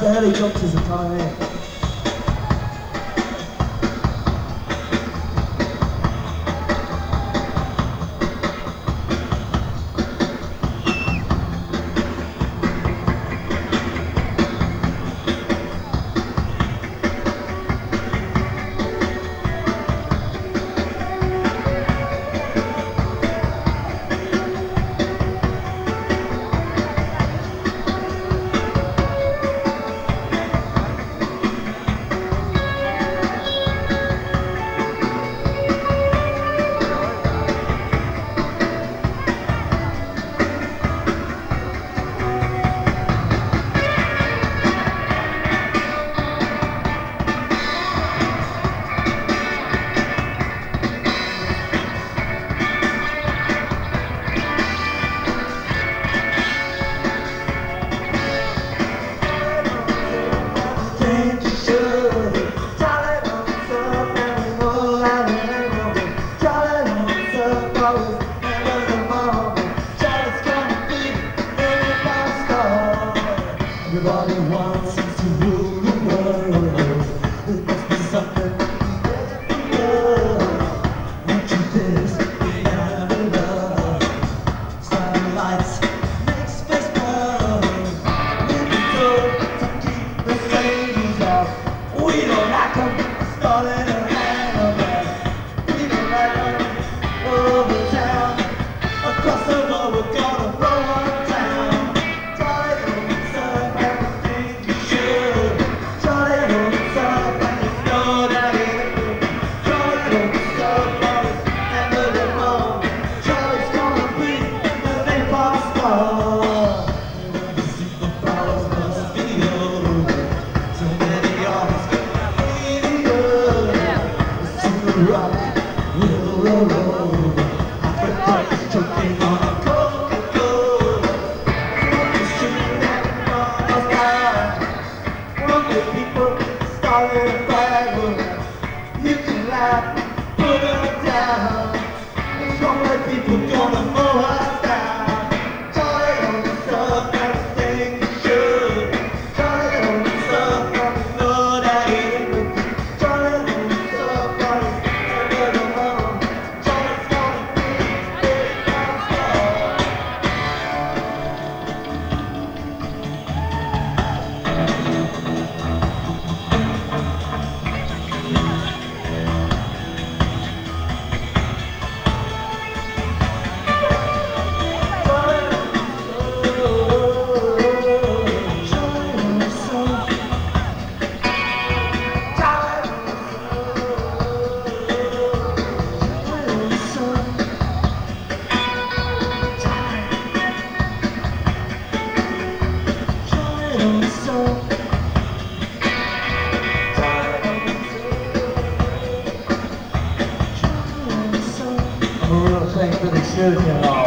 the helicopters are coming in. Everybody wants us to rule the world. There must be something won't you dance beyond the love? Satellites make space burn. When we go to keep the flames out, we don't like them starting a hand. We don't like them over town. Across the world we're gonna blow one down. Rock will roll. Africa's choking on a Coca-Cola. Smoke shooting at the sky. Hungry people starting a fire. You can laugh, put them down. Hungry people gonna mow us down. Charlie on the stuff, everything you should. Charlie on the stuff, and we know that it would be. Charlie on the stuff, I'm a real thing for the children.